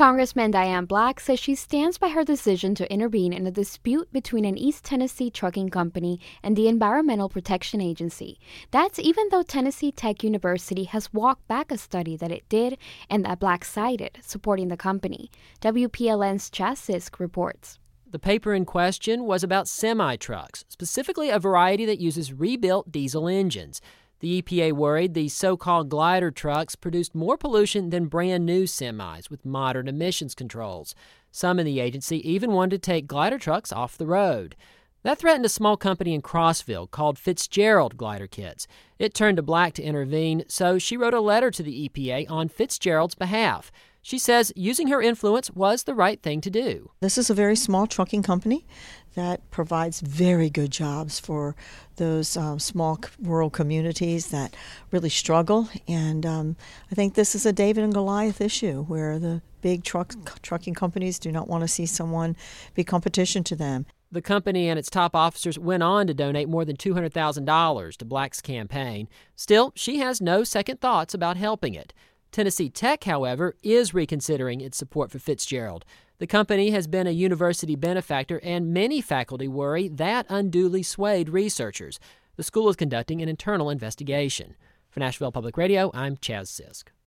Congressman Diane Black says she stands by her decision to intervene in a dispute between an East Tennessee trucking company and the Environmental Protection Agency. That's even though Tennessee Tech University has walked back a study that it did and that Black cited, supporting the company. WPLN's Chaz Sisk reports. The paper in question was about semi-trucks, specifically a variety that uses rebuilt diesel engines. The EPA worried the so-called glider trucks produced more pollution than brand-new semis with modern emissions controls. Some in the agency even wanted to take glider trucks off the road. That threatened a small company in Crossville called Fitzgerald Glider Kits. It turned to Black to intervene, so she wrote a letter to the EPA on Fitzgerald's behalf. She says using her influence was the right thing to do. This is a very small trucking company that provides very good jobs for those small rural communities that really struggle. And I think this is a David and Goliath issue where the big trucking companies do not want to see someone be competition to them. The company and its top officers went on to donate more than $200,000 to Black's campaign. Still, she has no second thoughts about helping it. Tennessee Tech, however, is reconsidering its support for Fitzgerald. The company has been a university benefactor, and many faculty worry that unduly swayed researchers. The school is conducting an internal investigation. For Nashville Public Radio, I'm Chaz Sisk.